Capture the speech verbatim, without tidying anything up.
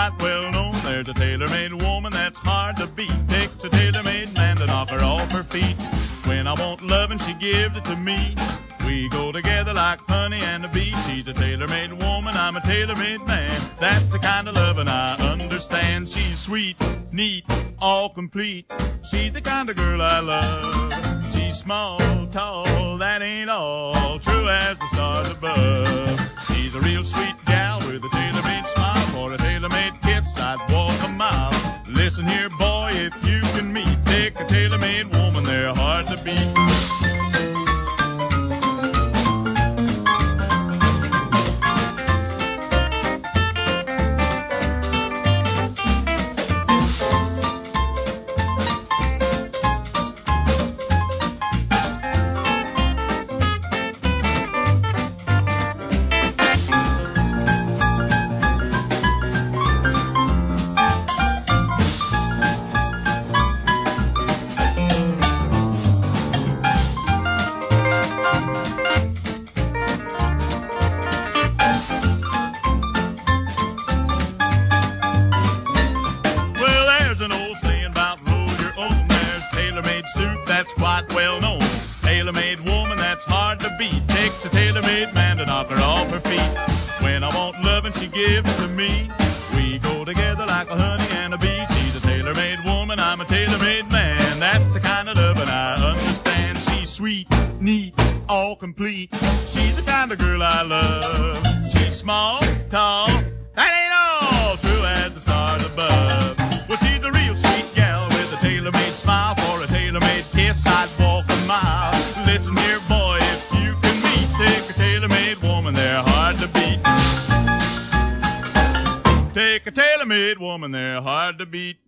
quite well known. There's a tailor-made woman that's hard to beat. Takes a tailor-made man to knock her off her feet. When I want loving, she gives it to me. We go together like honey and a bee. She's a tailor-made woman, I'm a tailor-made man. That's the kind of loving I understand. She's sweet, neat, all complete. She's the kind of girl I love. She's small, tall, that ain't all. True as the stars above. She's a real sweet gal with a tailor-made smile. For a tailor-made kiss, I'd walk a mile. Listen here, boy, if you can meet, take a tailor-made woman, they're hard to beat. She's the kind of girl I love. She's small, tall, that ain't all. True as the stars above. Well, she's a real sweet gal with a tailor-made smile. For a tailor-made kiss, I'd walk a mile. Listen here, boy, if you can meet, take a tailor-made woman, they're hard to beat. Take a tailor-made woman, they're hard to beat.